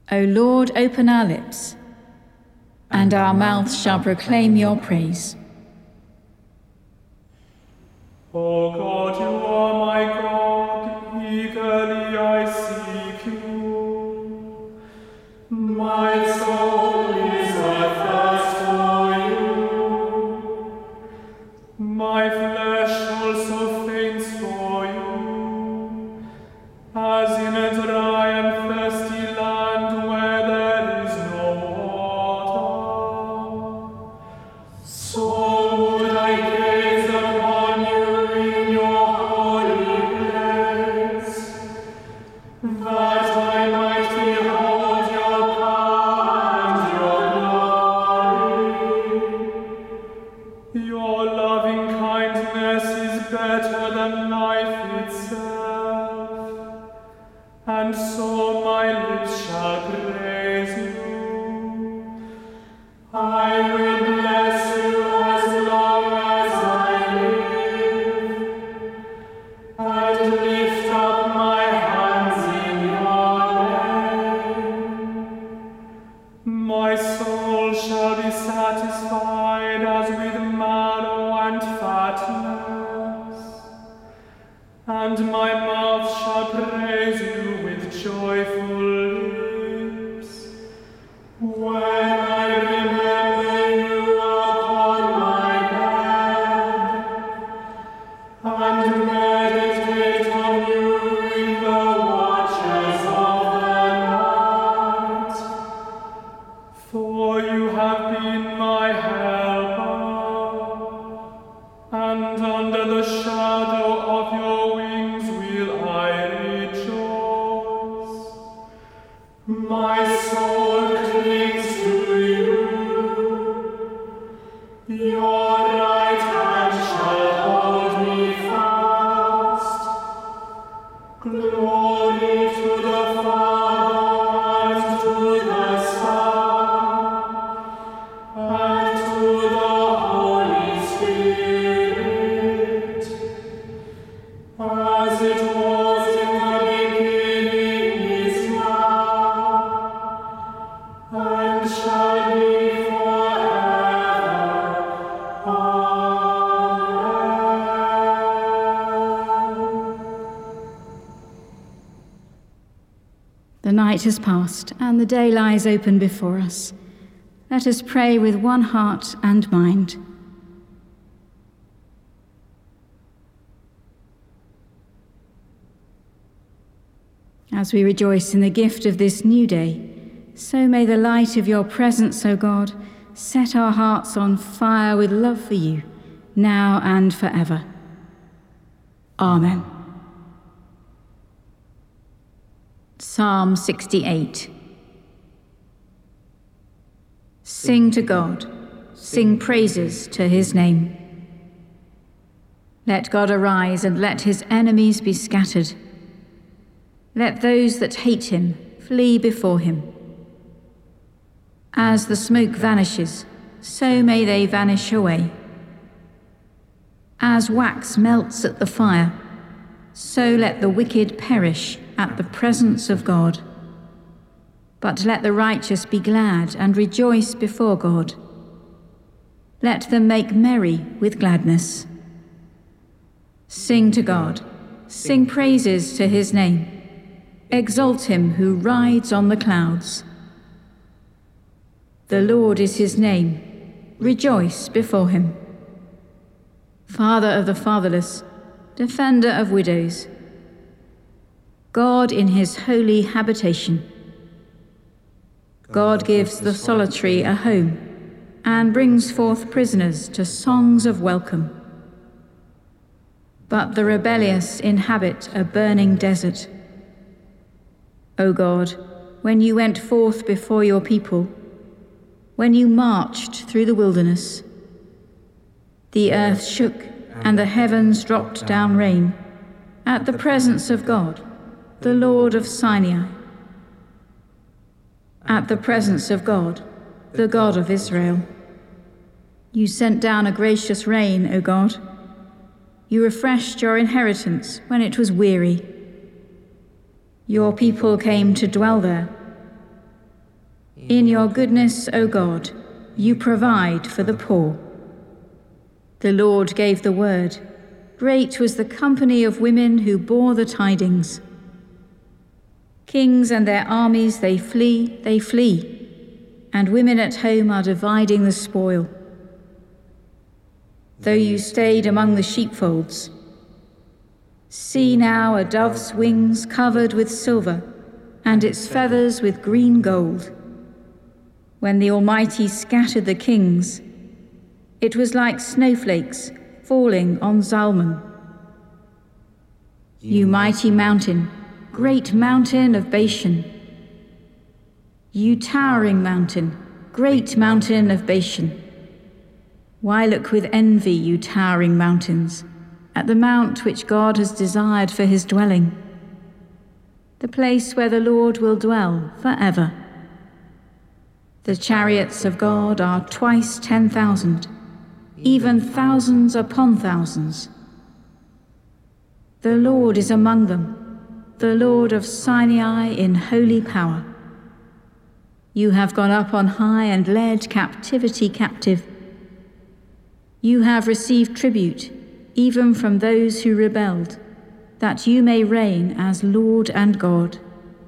O Lord, open our lips, and our mouths shall proclaim your praise. O God, you are my God, eagerly I seek you. My soul is athirst for you. My flesh also faints for you, as in a dry and thirsty land where there is no water. So would I gaze upon you in your holy place, that I might behold your power and your glory. Your loving kindness is better than life itself, and so my lips shall praise you. I will bless you as long as I live, and lift up my hands in your name. My soul shall be satisfied as with marrow and fatness, and my mouth shall praise you with joyful lips. When I remember you upon my bed, and meditate on you in the watches of the night, for you have been my helper, and under the shadow of your wings will I rejoice. My soul clings to you. Your right hand shall hold me fast. Glory to the Father, and to the Son, and to the Holy Spirit, as it was in the beginning, is now, and shall be forever. Amen. The night has passed, and the day lies open before us. Let us pray with one heart and mind. As we rejoice in the gift of this new day, so may the light of your presence, O God, set our hearts on fire with love for you, now and forever. Amen. Psalm 68. Sing to God, sing praises to his name. Let God arise and let his enemies be scattered. Let those that hate him flee before him. As the smoke vanishes, so may they vanish away. As wax melts at the fire, so let the wicked perish at the presence of God. But let the righteous be glad and rejoice before God. Let them make merry with gladness. Sing to God, sing praises to his name. Exalt him who rides on the clouds. The Lord is his name. Rejoice before him. Father of the fatherless, defender of widows, God in his holy habitation. God gives the solitary a home and brings forth prisoners to songs of welcome. But the rebellious inhabit a burning desert. O God, when you went forth before your people, when you marched through the wilderness, the earth shook and the heavens dropped down rain at the presence of God, the Lord of Sinai. At the presence of God, the God of Israel. You sent down a gracious rain, O God. You refreshed your inheritance when it was weary. Your people came to dwell there. In your goodness, O God, you provide for the poor. The Lord gave the word. Great was the company of women who bore the tidings. Kings and their armies, they flee, and women at home are dividing the spoil. Though you stayed among the sheepfolds, see now a dove's wings covered with silver, and its feathers with green gold. When the Almighty scattered the kings, it was like snowflakes falling on Zalman. You mighty mountain, great mountain of Bashan. You towering mountain, great mountain of Bashan. Why look with envy, you towering mountains, at the mount which God has desired for his dwelling, the place where the Lord will dwell forever. The chariots of God are twice 10,000, even thousands upon thousands. The Lord is among them, the Lord of Sinai in holy power. You have gone up on high and led captivity captive. You have received tribute, even from those who rebelled, that you may reign as Lord and God.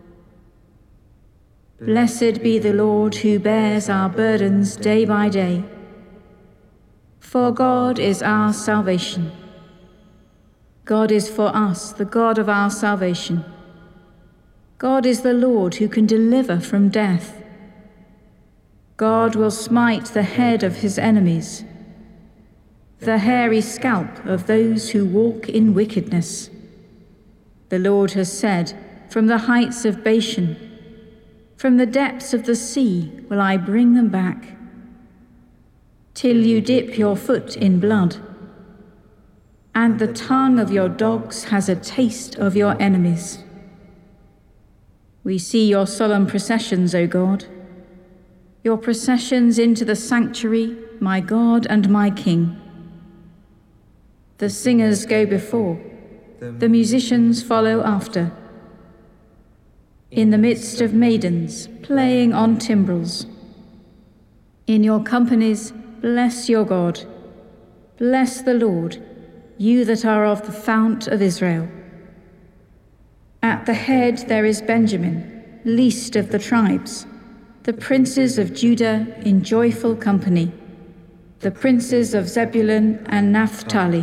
Blessed be the Lord who bears our burdens day by day. For God is our salvation. God is for us the God of our salvation. God is the Lord who can deliver from death. God will smite the head of his enemies, the hairy scalp of those who walk in wickedness. The Lord has said, from the heights of Bashan, from the depths of the sea will I bring them back, till you dip your foot in blood, and the tongue of your dogs has a taste of your enemies. We see your solemn processions, O God, your processions into the sanctuary, my God and my King. The singers go before, the musicians follow after, in the midst of maidens playing on timbrels. In your companies, bless your God. Bless the Lord, you that are of the fount of Israel. At the head there is Benjamin, least of the tribes, the princes of Judah in joyful company, the princes of Zebulun and Naphtali.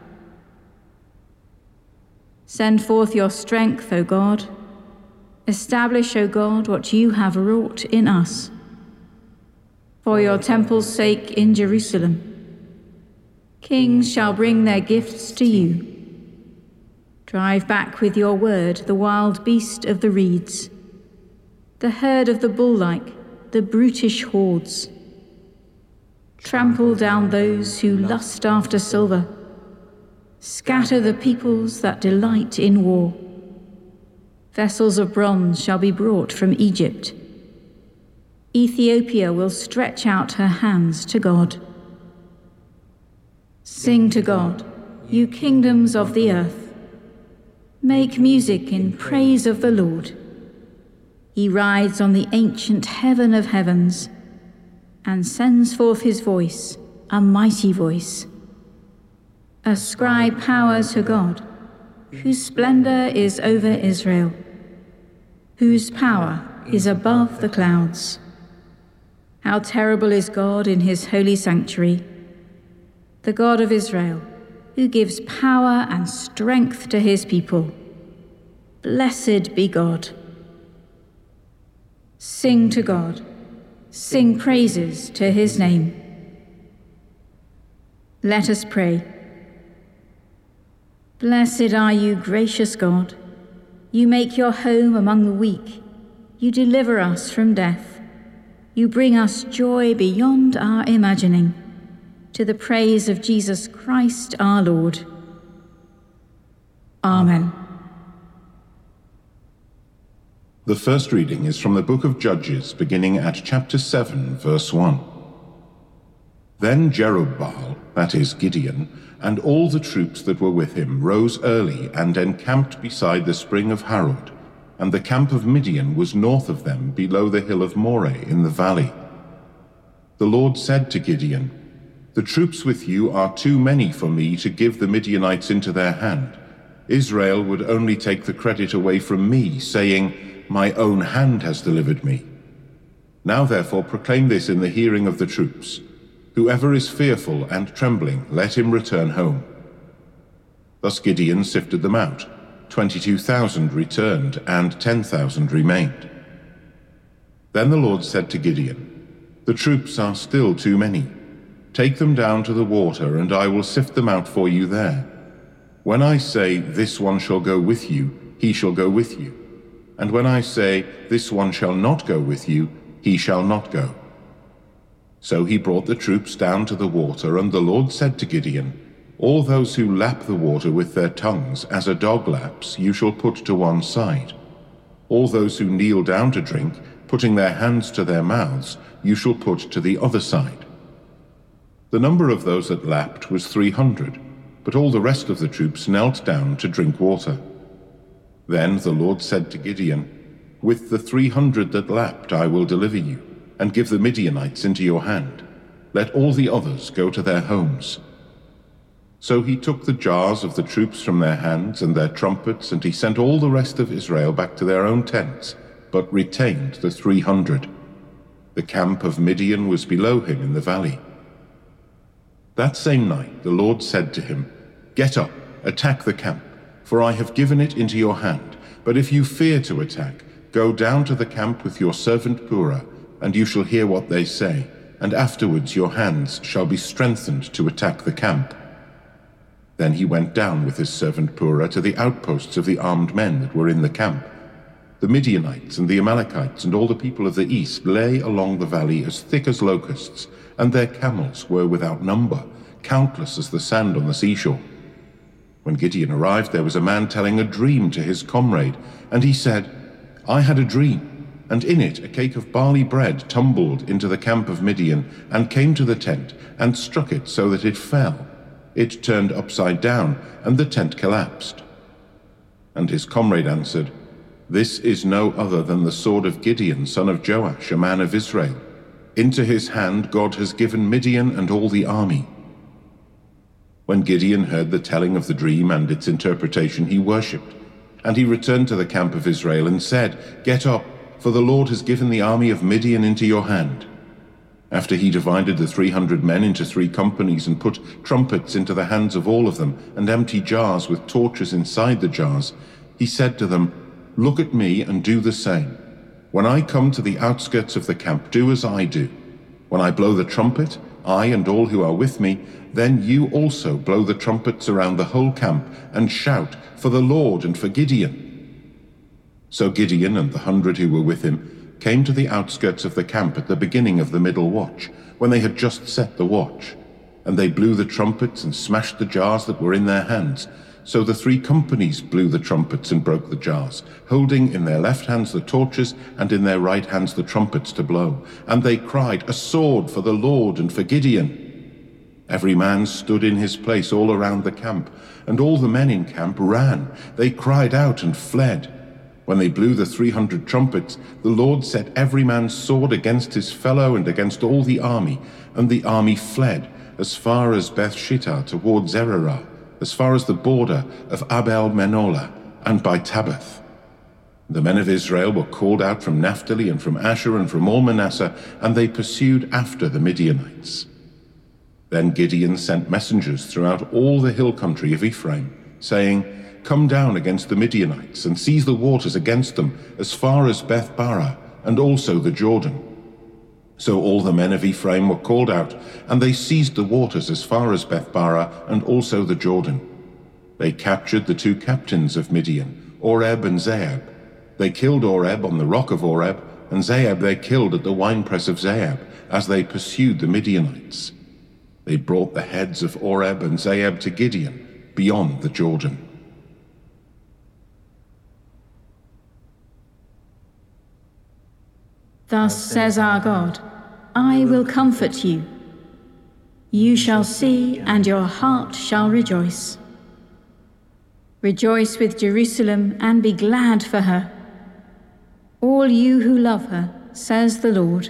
Send forth your strength, O God. Establish, O God, what you have wrought in us. For your temple's sake in Jerusalem, kings shall bring their gifts to you. Drive back with your word the wild beast of the reeds, the herd of the bull-like, the brutish hordes. Trample down those who lust after silver. Scatter the peoples that delight in war. Vessels of bronze shall be brought from Egypt. Ethiopia will stretch out her hands to God. Sing to God, you kingdoms of the earth. Make music in praise of the Lord. He rides on the ancient heaven of heavens and sends forth his voice, a mighty voice. Ascribe power to God, whose splendor is over Israel, whose power is above the clouds. How terrible is God in his holy sanctuary, the God of Israel, who gives power and strength to his people. Blessed be God. Sing to God, sing praises to his name. Let us pray. Blessed are you, gracious God. You make your home among the weak. You deliver us from death. You bring us joy beyond our imagining, to the praise of Jesus Christ our Lord. Amen. The first reading is from the book of Judges, beginning at chapter 7, verse 1. Then Jerubbaal, that is Gideon, and all the troops that were with him rose early and encamped beside the spring of Harod, and the camp of Midian was north of them below the hill of Moreh in the valley. The Lord said to Gideon, "The troops with you are too many for me to give the Midianites into their hand. Israel would only take the credit away from me, saying, 'My own hand has delivered me.' Now therefore proclaim this in the hearing of the troops. Whoever is fearful and trembling, let him return home." Thus Gideon sifted them out. 22,000 returned, and 10,000 remained. Then the Lord said to Gideon, "The troops are still too many. Take them down to the water, and I will sift them out for you there. When I say, 'This one shall go with you,' he shall go with you. And when I say, 'This one shall not go with you,' he shall not go." So he brought the troops down to the water, and the Lord said to Gideon, "All those who lap the water with their tongues, as a dog laps, you shall put to one side. All those who kneel down to drink, putting their hands to their mouths, you shall put to the other side." The number of those that lapped was 300, but all the rest of the troops knelt down to drink water. Then the Lord said to Gideon, "With the 300 that lapped I will deliver you, and give the Midianites into your hand. Let all the others go to their homes." So he took the jars of the troops from their hands and their trumpets, and he sent all the rest of Israel back to their own tents, but retained the 300. The camp of Midian was below him in the valley. That same night the Lord said to him, "Get up, attack the camp, for I have given it into your hand. But if you fear to attack, go down to the camp with your servant Purah, and you shall hear what they say, and afterwards your hands shall be strengthened to attack the camp." Then he went down with his servant Purah to the outposts of the armed men that were in the camp. The Midianites and the Amalekites and all the people of the east lay along the valley as thick as locusts, and their camels were without number, countless as the sand on the seashore. When Gideon arrived, there was a man telling a dream to his comrade, and he said, "I had a dream, and in it a cake of barley bread tumbled into the camp of Midian, and came to the tent, and struck it so that it fell. It turned upside down, and the tent collapsed." And his comrade answered, "This is no other than the sword of Gideon, son of Joash, a man of Israel. Into his hand God has given Midian and all the army." When Gideon heard the telling of the dream and its interpretation, he worshipped. And he returned to the camp of Israel and said, "Get up, for the Lord has given the army of Midian into your hand." After he divided the 300 men into 3 companies and put trumpets into the hands of all of them, and empty jars with torches inside the jars, he said to them, "Look at me and do the same. When I come to the outskirts of the camp, do as I do. When I blow the trumpet, I and all who are with me, then you also blow the trumpets around the whole camp and shout for the Lord and for Gideon." So Gideon and the 100 who were with him came to the outskirts of the camp at the beginning of the middle watch, when they had just set the watch. And they blew the trumpets and smashed the jars that were in their hands. So the 3 companies blew the trumpets and broke the jars, holding in their left hands the torches and in their right hands the trumpets to blow. And they cried, "A sword for the Lord and for Gideon." Every man stood in his place all around the camp, and all the men in camp ran. They cried out and fled. When they blew the 300 trumpets, the Lord set every man's sword against his fellow and against all the army, and the army fled as far as Beth-shittah toward Zererah, as far as the border of Abel-Menolah, and by Tabbath. The men of Israel were called out from Naphtali and from Asher and from all Manasseh, and they pursued after the Midianites. Then Gideon sent messengers throughout all the hill country of Ephraim, saying, "Come down against the Midianites, and seize the waters against them, as far as Beth-barah, and also the Jordan." So all the men of Ephraim were called out, and they seized the waters as far as Beth-barah, and also the Jordan. They captured the 2 captains of Midian, Oreb and Zeeb. They killed Oreb on the rock of Oreb, and Zeeb they killed at the winepress of Zeeb, as they pursued the Midianites. They brought the heads of Oreb and Zeeb to Gideon, beyond the Jordan. Thus says our God, I will comfort you. You shall see, and your heart shall rejoice. Rejoice with Jerusalem, and be glad for her. all you who love her, says the Lord.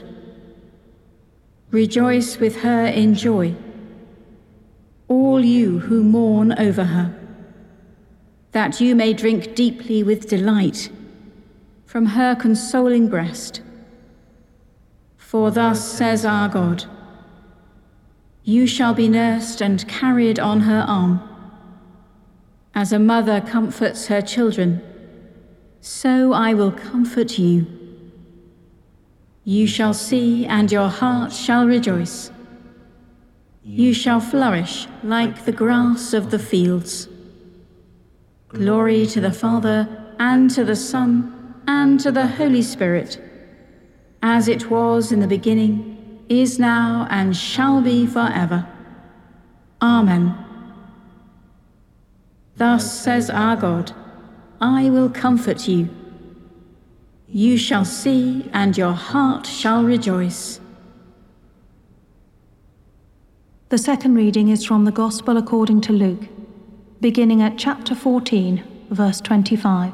Rejoice with her in joy, all you who mourn over her, that you may drink deeply with delight from her consoling breast. For thus says our God, you shall be nursed and carried on her arm. As a mother comforts her children, so I will comfort you. You shall see, and your heart shall rejoice. You shall flourish like the grass of the fields. Glory to the Father, and to the Son, and to the Holy Spirit, as it was in the beginning, is now, and shall be forever. Amen. Thus says our God, I will comfort you. You shall see, and your heart shall rejoice. The second reading is from the Gospel according to Luke, beginning at chapter 14, verse 25.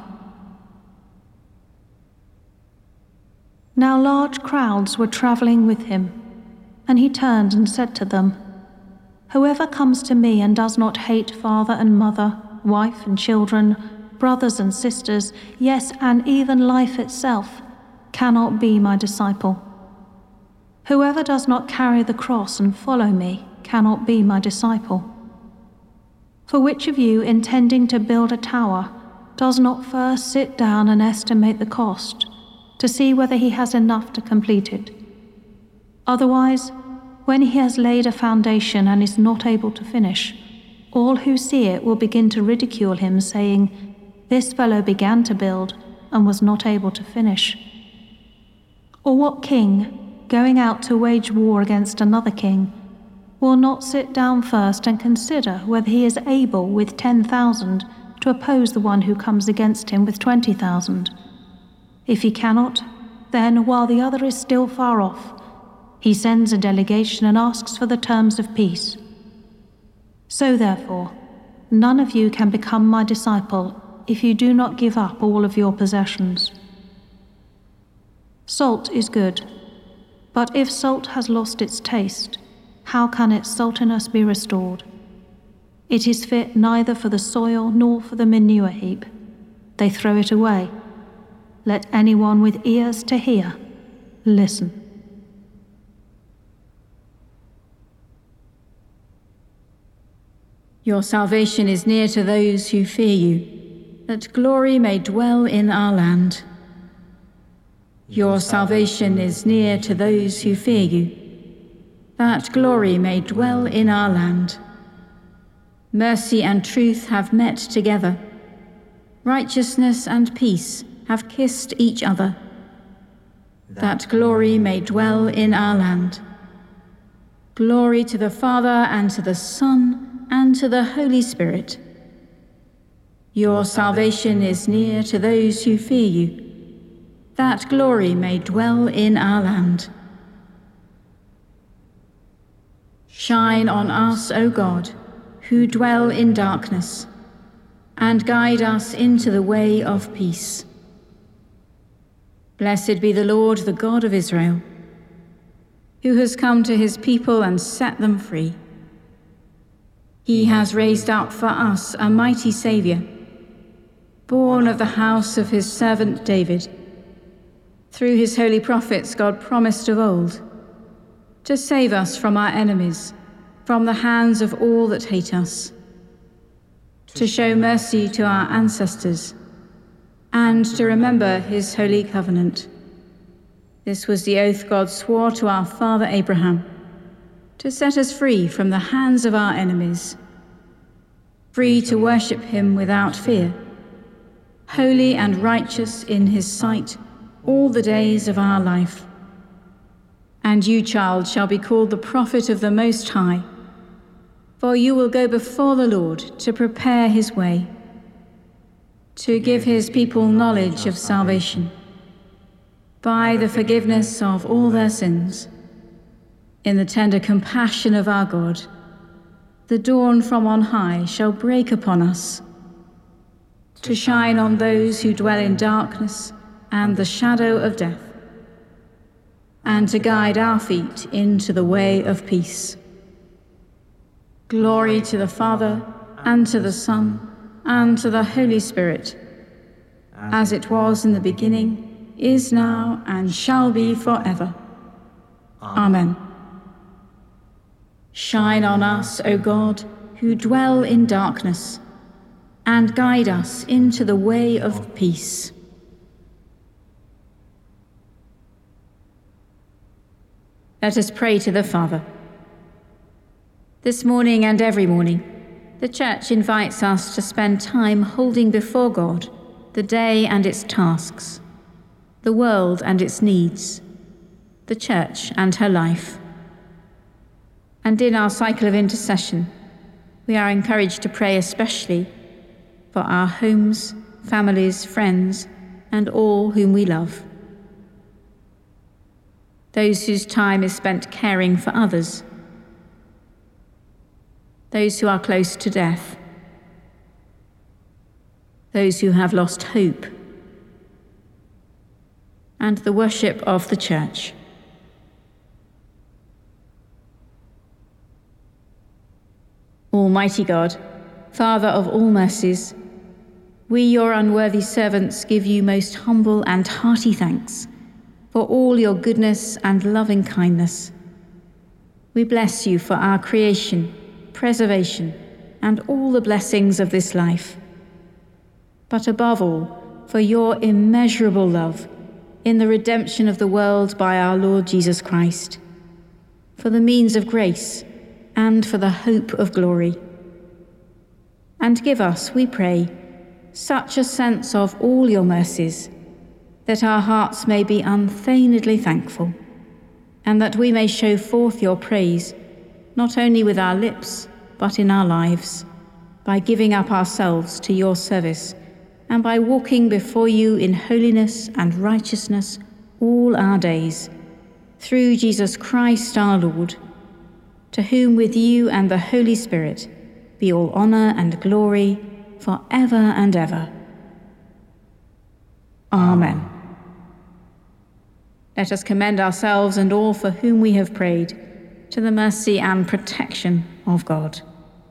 Now large crowds were traveling with him, and he turned and said to them, whoever comes to me and does not hate father and mother, wife and children, brothers and sisters, yes, and even life itself, cannot be my disciple. Whoever does not carry the cross and follow me cannot be my disciple. For which of you, intending to build a tower, does not first sit down and estimate the cost, to see whether he has enough to complete it? Otherwise, when he has laid a foundation and is not able to finish, all who see it will begin to ridicule him, saying, this fellow began to build and was not able to finish. Or what king, going out to wage war against another king, will not sit down first and consider whether he is able with 10,000 to oppose the one who comes against him with 20,000? If he cannot, then while the other is still far off, he sends a delegation and asks for the terms of peace. So therefore, none of you can become my disciple if you do not give up all of your possessions. Salt is good, but if salt has lost its taste, how can its saltiness be restored? It is fit neither for the soil nor for the manure heap. They throw it away. Let anyone with ears to hear listen. Your salvation is near to those who fear you, that glory may dwell in our land. Your salvation is near to those who fear you, that glory may dwell in our land. Mercy and truth have met together. Righteousness and peace have kissed each other, that glory may dwell in our land. Glory to the Father, and to the Son, and to the Holy Spirit. Your salvation is near to those who fear you, that glory may dwell in our land. Shine on us, O God, who dwell in darkness, and guide us into the way of peace. Blessed be the Lord, the God of Israel, who has come to his people and set them free. He has raised up for us a mighty Saviour, born of the house of his servant David. Through his holy prophets God promised of old, to save us from our enemies, from the hands of all that hate us, to show mercy to our ancestors, and to remember his holy covenant. This was the oath God swore to our father Abraham, to set us free from the hands of our enemies, free to worship him without fear, holy and righteous in his sight all the days of our life. And you, child, shall be called the prophet of the Most High, for you will go before the Lord to prepare his way, to give his people knowledge of salvation, by the forgiveness of all their sins. In the tender compassion of our God, the dawn from on high shall break upon us, to shine on those who dwell in darkness and the shadow of death, and to guide our feet into the way of peace. Glory to the Father, and to the Son, and to the Holy Spirit, as it was in the beginning, is now, and shall be forever. Amen. Shine on us, O God, who dwell in darkness, and guide us into the way of peace. Let us pray to the Father. This morning and every morning, the Church invites us to spend time holding before God the day and its tasks, the world and its needs, the Church and her life. And in our cycle of intercession, we are encouraged to pray especially for our homes, families, friends, and all whom we love. Those whose time is spent caring for others, those who are close to death, those who have lost hope, and the worship of the Church. Almighty God, Father of all mercies, we, your unworthy servants, give you most humble and hearty thanks for all your goodness and loving kindness. We bless you for our creation, preservation, and all the blessings of this life, but above all, for your immeasurable love in the redemption of the world by our Lord Jesus Christ, for the means of grace and for the hope of glory. And give us, we pray, such a sense of all your mercies, that our hearts may be unfeignedly thankful, and that we may show forth your praise, not only with our lips, but in our lives, by giving up ourselves to your service, and by walking before you in holiness and righteousness all our days, through Jesus Christ our Lord, to whom with you and the Holy Spirit be all honour and glory for ever and ever. Amen. Let us commend ourselves and all for whom we have prayed to the mercy and protection of God.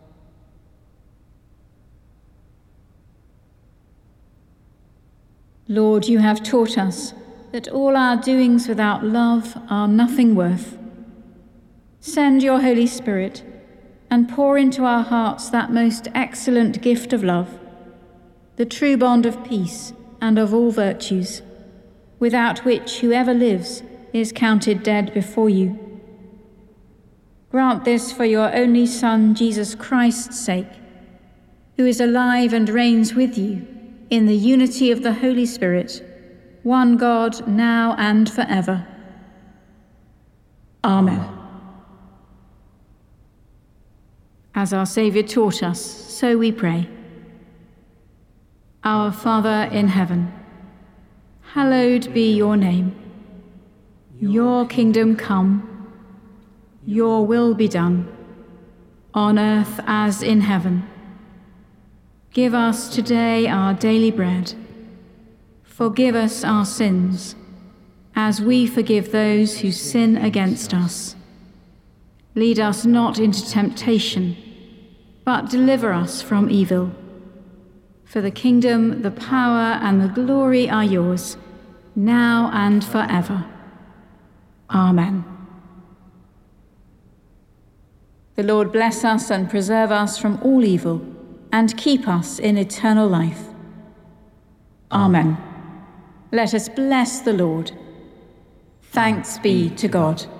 Lord, you have taught us that all our doings without love are nothing worth. Send your Holy Spirit and pour into our hearts that most excellent gift of love, the true bond of peace and of all virtues, without which whoever lives is counted dead before you. Grant this for your only Son, Jesus Christ's sake, who is alive and reigns with you in the unity of the Holy Spirit, one God, now and forever. Amen. As our Saviour taught us, so we pray. Our Father in heaven, hallowed be your name. Your kingdom come, your will be done, on earth as in heaven. Give us today our daily bread. Forgive us our sins, as we forgive those who sin against us. Lead us not into temptation, but deliver us from evil. For the kingdom, the power, and the glory are yours, now and forever. Amen. The Lord bless us and preserve us from all evil, and keep us in eternal life. Amen. Let us bless the Lord. Thanks be to God.